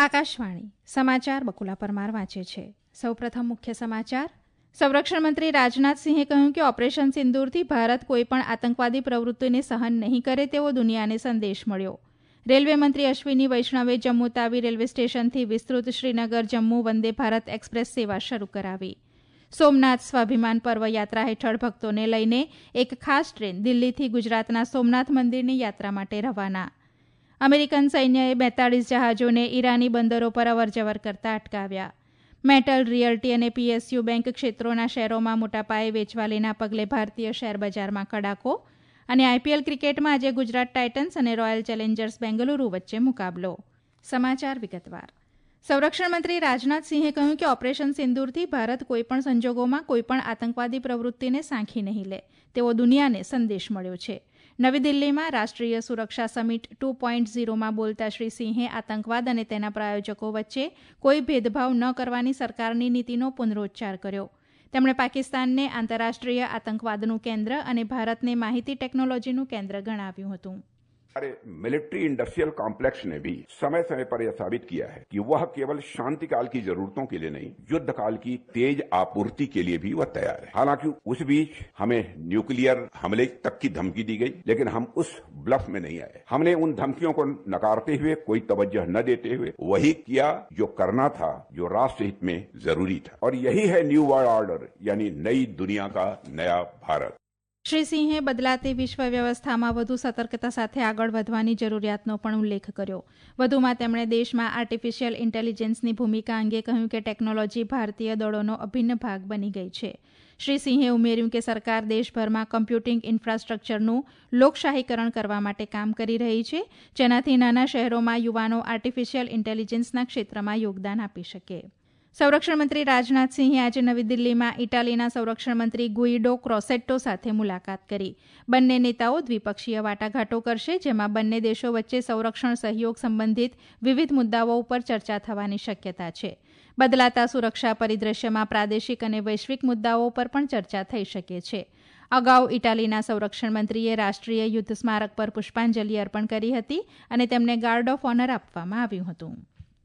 આકાશવાણી સમાચાર બકુલા પરમાર વાંચે છે. સૌપ્રથમ મુખ્ય સમાચાર. સંરક્ષણ મંત્રી રાજનાથસિંહે કહ્યું કે ઓપરેશન સિંદૂરથી ભારત કોઈપણ આતંકવાદી પ્રવૃત્તિને સહન નહીં કરે તેવો દુનિયાને સંદેશ મળ્યો. રેલવે મંત્રી અશ્વિની વૈષ્ણવે જમ્મુ તાવી રેલવે સ્ટેશનથી વિસ્તૃત શ્રીનગર જમ્મુ વંદે ભારત એક્સપ્રેસ સેવા શરૂ કરાવી. સોમનાથ સ્વાભિમાન પર્વ યાત્રા હેઠળ ભક્તોને લઈને એક ખાસ ટ્રેન દિલ્હીથી ગુજરાતના સોમનાથ મંદિરની યાત્રા માટે રવાના. અમેરિકન સૈન્યએ 42 જહાજોને ઈરાની બંદરો પર અવરજવર કરતા અટકાવ્યા. મેટલ, રિયલ્ટી અને પીએસયુ બેંક ક્ષેત્રોના શેરોમાં મોટા પાયે વેચવાલીના પગલે ભારતીય શેરબજારમાં કડાકો. અને આઈપીએલ ક્રિકેટમાં આજે ગુજરાત ટાઇટન્સ અને રોયલ ચેલેન્જર્સ બેંગલુરુ વચ્ચે મુકાબલો. સમાચાર વિગતવાર. સંરક્ષણ મંત્રી રાજનાથસિંહે કહ્યું કે ઓપરેશન સિંદૂરથી ભારત કોઈપણ સંજોગોમાં કોઈપણ આતંકવાદી પ્રવૃત્તિને સાંખી નહીં લે તેવો દુનિયાને સંદેશ મળ્યો છે. નવી દિલ્હીમાં રાષ્ટ્રીય સુરક્ષા સમિટ 2.0માં બોલતા શ્રી સિંહે આતંકવાદ અને તેના પ્રાયોજકો વચ્ચે કોઈ ભેદભાવ ન કરવાની સરકારની નીતિનો પુનરોચ્ચાર કર્યો. તેમણે પાકિસ્તાનને આંતરરાષ્ટ્રીય આતંકવાદનું કેન્દ્ર અને ભારતને માહિતી ટેકનોલોજીનું કેન્દ્ર ગણાવ્યું હતું. हमारे मिलिट्री इंडस्ट्रियल कॉम्प्लेक्स ने भी समय समय पर यह साबित किया है कि वह केवल शांति काल की जरूरतों के लिए नहीं, युद्ध काल की तेज आपूर्ति के लिए भी वह तैयार है. हालांकि उस बीच हमें न्यूक्लियर हमले तक की धमकी दी गई, लेकिन हम उस ब्लफ में नहीं आए. हमने उन धमकियों को नकारते हुए, कोई तवज्जो न देते हुए वही किया जो करना था, जो राष्ट्र हित में जरूरी था. और यही है न्यू वर्ल्ड ऑर्डर, यानी नई दुनिया का नया भारत. શ્રી સિંહે બદલાતી વિશ્વ વ્યવસ્થામાં વધુ સતર્કતા સાથે આગળ વધવાની જરૂરિયાતનો પણ ઉલ્લેખ કર્યો. વધુમાં તેમણે દેશમાં આર્ટિફિશિયલ ઇન્ટેલિજન્સની ભૂમિકા અંગે કહ્યું કે ટેકનોલોજી ભારતીય દળોનો અભિન્ન ભાગ બની ગઈ છે. શ્રી સિંહે ઉમેર્યું કે સરકાર દેશભરમાં કમ્પ્યુટિંગ ઇન્ફ્રાસ્ટ્રક્ચરનું લોકશાહીકરણ કરવા માટે કામ કરી રહી છે, જેનાથી નાના શહેરોમાં યુવાનો આર્ટિફિશિયલ ઇન્ટેલિજન્સના ક્ષેત્રમાં યોગદાન આપી શકે. સંરક્ષણ મંત્રી રાજનાથસિંહે આજે નવી દિલ્હીમાં ઇટાલીના સંરક્ષણ મંત્રી ગુઇડો ક્રોસેટ્ટો સાથે મુલાકાત કરી. બંને નેતાઓ દ્વિપક્ષીય વાટાઘાટો કરશે, જેમાં બંને દેશો વચ્ચે સંરક્ષણ સહયોગ સંબંધિત વિવિધ મુદ્દાઓ ઉપર ચર્ચા થવાની શક્યતા છે. બદલાતા સુરક્ષા પરિદ્રશ્યમાં પ્રાદેશિક અને વૈશ્વિક મુદ્દાઓ પર પણ ચર્ચા થઈ શકે છે. અગાઉ ઇટાલીના સંરક્ષણ મંત્રીએ રાષ્ટ્રીય યુદ્ધ સ્મારક પર પુષ્પાંજલિ અર્પણ કરી હતી અને તેમને ગાર્ડ ઓફ ઓનર આપવામાં આવ્યું હતું.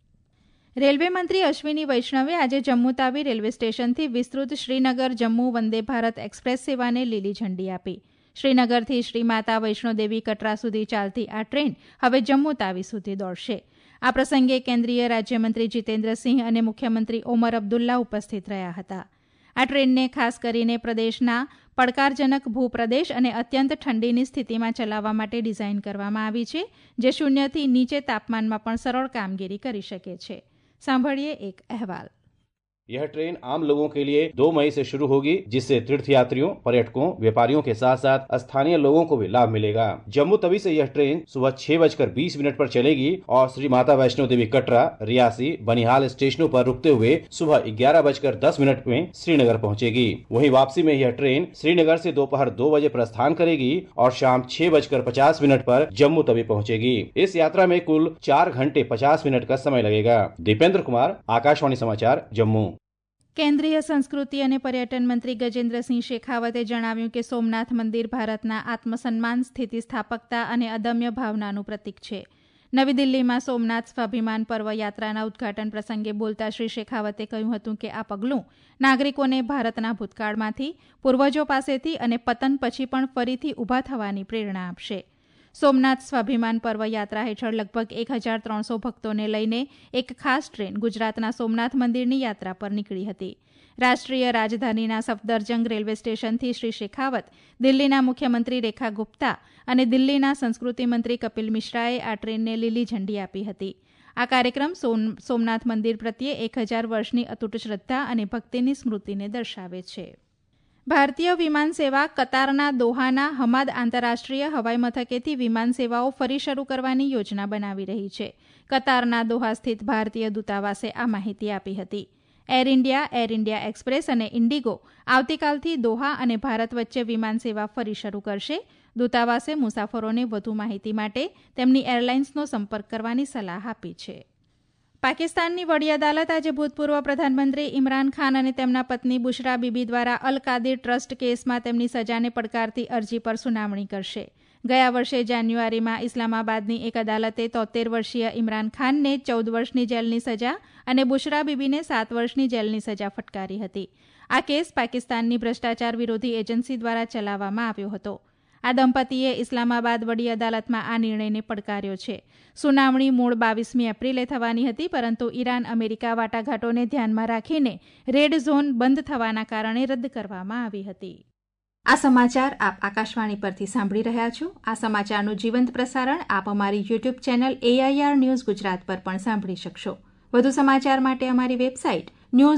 રેલવે મંત્રી અશ્વિની વૈષ્ણવે આજે જમ્મુ તાવી રેલવે સ્ટેશનથી વિસ્તૃત શ્રીનગર જમ્મુ વંદે ભારત એક્સપ્રેસ સેવાને લીલી ઝંડી આપી. શ્રીનગરથી શ્રી માતા વૈષ્ણોદેવી કટરા સુધી ચાલતી આ ટ્રેન હવે જમ્મુ તાવી સુધી દોડશે. આ પ્રસંગે કેન્દ્રીય રાજ્યમંત્રી જીતેન્દ્રસિંહ અને મુખ્યમંત્રી ઓમર અબ્દુલ્લા ઉપસ્થિત રહ્યા હતા. આ ટ્રેનને ખાસ કરીને પ્રદેશના પડકારજનક ભૂપ્રદેશ અને અત્યંત ઠંડીની સ્થિતિમાં ચલાવવા માટે ડિઝાઇન કરવામાં આવી છે, જે શૂન્યથી નીચે તાપમાનમાં પણ સરળ કામગીરી કરી શકે છે. सांभळिए एक अहवाल. यह ट्रेन आम लोगों के लिए 2 मई से शुरू होगी, जिससे तीर्थयात्रियों, पर्यटकों, व्यापारियों के साथ साथ स्थानीय लोगों को भी लाभ मिलेगा. जम्मू तवी से यह ट्रेन सुबह 6:20 पर चलेगी और श्री माता वैष्णो देवी कटरा, रियासी, बनिहाल स्टेशनों पर रुकते हुए सुबह 11:10 में श्रीनगर पहुंचेगी. वहीं वापसी में यह ट्रेन श्रीनगर से दोपहर 2 बजे प्रस्थान करेगी और शाम 6:50 पर जम्मू तवी पहुंचेगी. इस यात्रा में कुल 4 घंटे 50 मिनट का समय लगेगा. दीपेंद्र कुमार, आकाशवाणी समाचार, जम्मू. કેન્દ્રીય સંસ્કૃતિ અને પર્યટન મંત્રી ગજેન્દ્રસિંહ શેખાવતે જણાવ્યું કે સોમનાથ મંદિર ભારતના આત્મસન્માન, સ્થિતિસ્થાપકતા અને અદમ્ય ભાવનાનું પ્રતીક છે. નવી દિલ્હીમાં સોમનાથ સ્વાભિમાન પર્વ યાત્રાના ઉદઘાટન પ્રસંગે બોલતા શ્રી શેખાવતે કહ્યું હતું કે આ પગલું નાગરિકોને ભારતના ભૂતકાળમાંથી, પૂર્વજો પાસેથી અને પતન પછી પણ ફરીથી ઊભા થવાની પ્રેરણા આપશે. સોમનાથ સ્વાભિમાન પર્વ યાત્રા હેઠળ લગભગ 1300 ભક્તોને લઈને એક ખાસ ટ્રેન ગુજરાતના સોમનાથ મંદિરની યાત્રા પર નીકળી હતી. રાષ્ટ્રીય રાજધાનીના સફદરજંગ રેલવે સ્ટેશનથી શ્રી શેખાવત, દિલ્હીના મુખ્યમંત્રી રેખા ગુપ્તા અને દિલ્હીના સંસ્કૃતિ મંત્રી કપિલ મિશ્રાએ આ ટ્રેનને લીલી ઝંડી આપી હતી. આ કાર્યક્રમ સોમનાથ મંદિર પ્રત્યે 1000 વર્ષની અતૂટ શ્રદ્ધા અને ભક્તિની સ્મૃતિને દર્શાવે છે. ભારતીય વિમાન સેવા કતારના દોહાના હમાદ આંતરરાષ્ટ્રીય હવાઈ મથકેથી વિમાન સેવાઓ ફરી શરૂ કરવાની યોજના બનાવી રહી છે. કતારના દોહા સ્થિત ભારતીય દૂતાવાસે આ માહિતી આપી હતી. એર ઇન્ડિયા એક્સપ્રેસ અને ઇન્ડિગો આવતીકાલથી દોહા અને ભારત વચ્ચે વિમાન સેવા ફરી શરૂ કરશે. દૂતાવાસે મુસાફરોને વધુ માહિતી માટે તેમની એરલાઇન્સનો સંપર્ક કરવાની સલાહ આપી છે. પાકિસ્તાનની વડી અદાલત આજે ભૂતપૂર્વ પ્રધાનમંત્રી ઇમરાન ખાન અને તેમના પત્ની બુશરા બીબી દ્વારા અલ કાદિર ટ્રસ્ટ કેસમાં તેમની સજાને પડકારતી અરજી પર સુનાવણી કરશે. ગયા વર્ષે જાન્યુઆરીમાં ઇસ્લામાબાદની એક અદાલતે 73 વર્ષીય ઇમરાન ખાનને 14 વર્ષની જેલની સજા અને બુશરા બીબીને 7 વર્ષની જેલની સજા ફટકારી હતી. આ કેસ પાકિસ્તાનની ભ્રષ્ટાચાર વિરોધી એજન્સી દ્વારા ચલાવવામાં આવ્યો હતો. આ દંપતીએ ઇસ્લામાબાદ વડી અદાલતમાં આ નિર્ણયને પડકાર્યો છે. સુનાવણી મૂળ 22મી એપ્રિલે થવાની હતી, પરંતુ ઈરાન અમેરિકા વાટાઘાટોને ધ્યાનમાં રાખીને રેડ ઝોન બંધ થવાના કારણે રદ કરવામાં આવી હતી. આ સમાચાર આપ આકાશવાણી પરથી સાંભળી રહ્યા છો. આ સમાચારનું જીવંત પ્રસારણ આપ અમારી YouTube channel AIR news Gujarat પર પણ સાંભળી શકશો. વધુ સમાચાર માટે અમારી વેબસાઇટ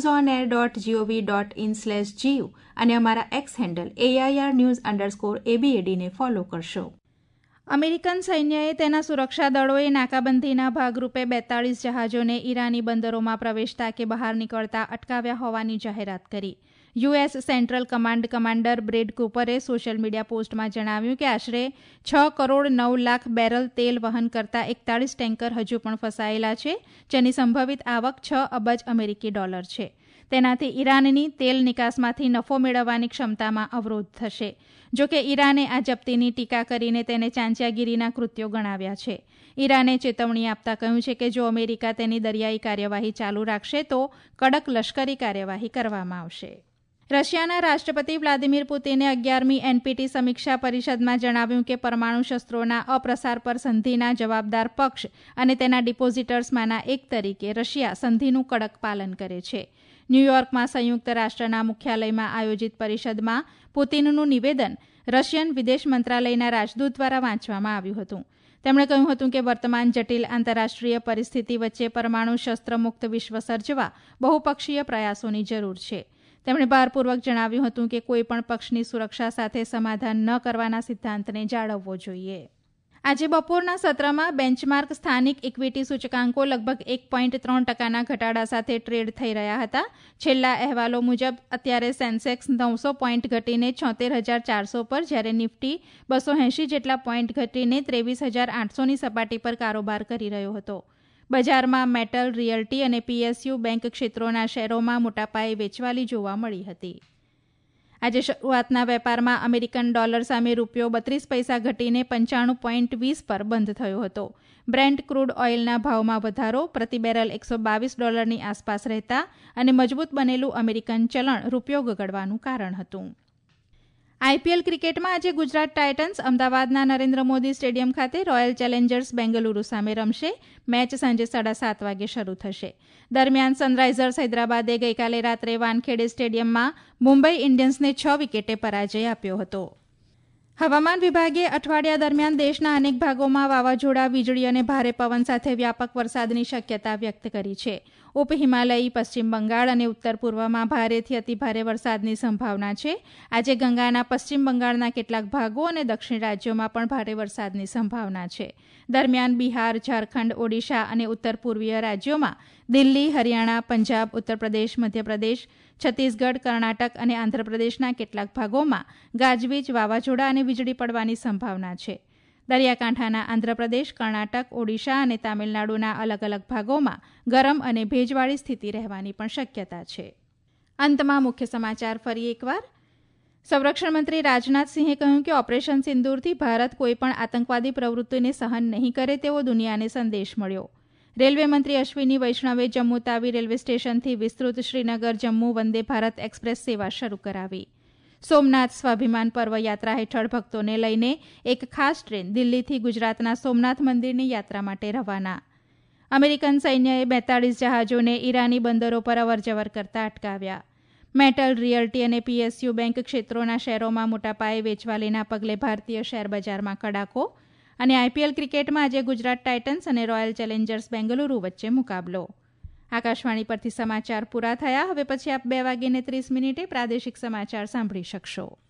newsonair.gov.in/gu અને અમારા એક્સ હેન્ડલ AIR_news_ABAD ને ફોલો કરશો. અમેરિકન સૈન્યએ તેના સુરક્ષા દળોએ નાકાબંધીના ભાગરૂપે 42 જહાજોને ઈરાની બંદરોમાં પ્રવેશતા કે બહાર નીકળતા અટકાવ્યા હોવાની જાહેરાત કરી. US Central Command commander Brad કૂપરે સોશિયલ મીડિયા પોસ્ટમાં જણાવ્યું કે આશરે 6 કરોડ 9 લાખ બેરલ તેલ વહન કરતા 41 ટેન્કર હજુ પણ ફસાયેલા છે, જેની સંભવિત આવક $6 અબજ અમેરિકી ડોલર છે. તેનાથી ઈરાનની તેલ નિકાસમાંથી નફો મેળવવાની ક્ષમતામાં અવરોધ થશે. જોકે ઈરાને આ જપ્તીની ટીકા કરીને તેને ચાંચિયાગીરીના કૃત્યો ગણાવ્યા છે. ઈરાને ચેતવણી આપતા કહ્યું છે કે જો અમેરિકા તેની દરિયાઈ કાર્યવાહી ચાલુ રાખશે તો કડક લશ્કરી કાર્યવાહી કરવામાં આવશે. રશિયાના રાષ્ટ્રપતિ વ્લાદિમીર પુતિને 11મી NPT સમીક્ષા પરિષદમાં જણાવ્યું કે પરમાણુ શસ્ત્રોના અપ્રસાર પર સંધિના જવાબદાર પક્ષ અને તેના ડિપોઝિટર્સમાંના એક તરીકે રશિયા સંધિનું કડક પાલન કરે છે. ન્યૂયોર્કમાં સંયુક્ત રાષ્ટ્રના મુખ્યાલયમાં આયોજિત પરિષદમાં પુતિનનું નિવેદન રશિયન વિદેશ મંત્રાલયના રાજદૂત દ્વારા વાંચવામાં આવ્યું હતું. તેમણે કહ્યું હતું કે વર્તમાન જટિલ આંતરરાષ્ટ્રીય પરિસ્થિતિ વચ્ચે પરમાણુ શસ્ત્ર મુક્ત વિશ્વ સર્જવા બહુપક્ષીય પ્રયાસોની જરૂર છે. તેમણે ભારપૂર્વક જણાવ્યું હતું કે કોઈપણ પક્ષની સુરક્ષા સાથે સમાધાન ન કરવાના સિદ્ધાંતને જાળવવો જોઈએ. આજે બપોરના સત્રમાં બેન્ચમાર્ક સ્થાનિક ઇક્વિટી સૂચકાંકો લગભગ 1.3% ઘટાડા સાથે ટ્રેડ થઈ રહ્યા હતા. છેલ્લા અહેવાલો મુજબ અત્યારે સેન્સેક્સ 900 પોઈન્ટ ઘટીને 76,400 પર, જ્યારે નિફ્ટી 280 જેટલા પોઈન્ટ ઘટીને 23,800ની સપાટી પર કારોબાર કરી રહ્યો હતો. બજારમાં મેટલ, રિયલ્ટી અને PSU બેંક ક્ષેત્રોના શેરોમાં મોટાપાયે વેચવાલી જોવા મળી હતી. આજે શરૂઆતના વેપારમાં અમેરિકન ડોલર સામે રૂપિયો 32 પૈસા ઘટીને 95.20 પર બંધ થયો હતો. બ્રેન્ટ ક્રૂડ ઓઇલના ભાવમાં વધારો પ્રતિ બેરલ $122 આસપાસ રહેતા અને મજબૂત બનેલું અમેરિકન ચલણ રૂપિયો ગગડવાનું કારણ હતું. IPL ક્રિકેટમાં આજે ગુજરાત ટાઇટન્સ અમદાવાદના નરેન્દ્ર મોદી સ્ટેડિયમ ખાતે રોયલ ચેલેન્જર્સ બેંગલુરુ સામે રમશે. મેચ સાંજે 7:30 વાગે શરૂ થશે. દરમિયાન સનરાઇઝર્સ હૈદરાબાદે ગઈકાલે રાત્રે વાનખેડે સ્ટેડિયમમાં મુંબઈ ઇન્ડિયન્સને 6 વિકેટે પરાજય આપ્યો હતો. હવામાન વિભાગે અઠવાડિયા દરમિયાન દેશના અનેક ભાગોમાં વાવાઝોડા, વીજળી અને ભારે પવન સાથે વ્યાપક વરસાદની શક્યતા વ્યક્ત કરી છે. ઉપ હિમાલયી, પશ્ચિમ બંગાળ અને ઉત્તર પૂર્વમાં ભારેથી અતિભારે વરસાદની સંભાવના છે. આજે ગંગાના પશ્ચિમ બંગાળના કેટલાક ભાગો અને દક્ષિણ રાજ્યોમાં પણ ભારે વરસાદની સંભાવના છે. દરમિયાન બિહાર, ઝારખંડ, ઓડિશા અને ઉત્તર પૂર્વીય રાજ્યોમાં દિલ્હી, હરિયાણા, પંજાબ, ઉત્તર પ્રદેશ, મધ્યપ્રદેશ, છત્તીસગઢ, કર્ણાટક અને આંધ્રપ્રદેશના કેટલાક ભાગોમાં ગાજવીજ, વાવાઝોડા અને વીજળી પડવાની સંભાવના છે. દરિયાકાંઠાના આંધ્રપ્રદેશ, કર્ણાટક, ઓડિશા અને તામિલનાડુના અલગ અલગ ભાગોમાં ગરમ અને ભેજવાળી સ્થિતિ રહેવાની પણ શક્યતા છે. અંતમાં મુખ્ય સમાચાર ફરી એકવાર. સંરક્ષણ મંત્રી રાજનાથસિંહે કહ્યું કે ઓપરેશન સિંદૂરથી ભારત કોઈપણ આતંકવાદી પ્રવૃત્તિને સહન નહીં કરે તેવો દુનિયાને સંદેશ મળ્યો. રેલવે મંત્રી અશ્વિની વૈષ્ણવે જમ્મુ તાવી રેલવે સ્ટેશનથી વિસ્તૃત શ્રીનગર જમ્મુ વંદે ભારત એક્સપ્રેસ સેવા શરૂ કરાવી. સોમનાથ સ્વાભિમાન પર્વ યાત્રા હેઠળ ભક્તોને લઈને એક ખાસ ટ્રેન દિલ્હીથી ગુજરાતના સોમનાથ મંદિરની યાત્રા માટે રવાના. અમેરિકન સૈન્યએ 42 જહાજોને ઈરાની બંદરો પર અવરજવર કરતા અટકાવ્યા. મેટલ, રિયલ્ટી અને PSU બેંક ક્ષેત્રોના શેરોમાં મોટાપાયે વેચવાલીના પગલે ભારતીય શેરબજારમાં કડાકો. અને IPL ક્રિકેટમાં આજે ગુજરાત ટાઇટન્સ અને રોયલ ચેલેન્જર્સ બેંગલુરુ વચ્ચે મુકાબલો. આકાશવાણી પરથી સમાચાર પૂરા થયા. હવે પછી આપ 2:30 પ્રાદેશિક સમાચાર સાંભળી શકશો.